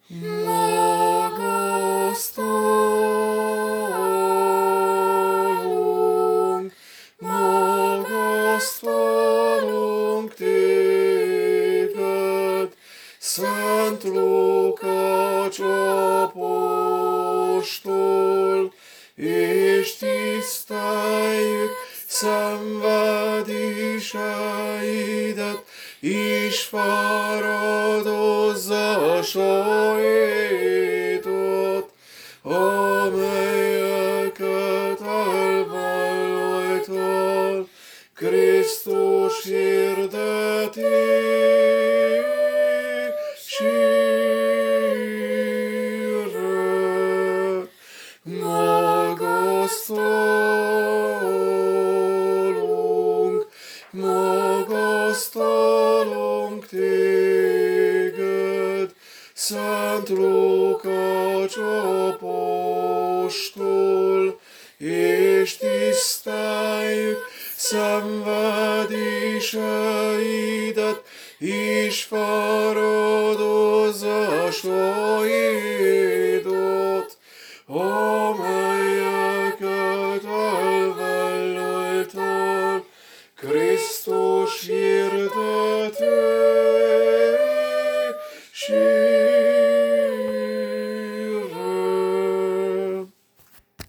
Magasztalunk téged, Szent Lukács apostol, és tiszteljük szenvedéseidet, és fáradozásaidat, amelyeket elvállaltál Krisztus hirdetésére. Magasztalunk téged, Szent Lukács apostol, és tiszteljük szenvedéseidet, és fáradozásaidat,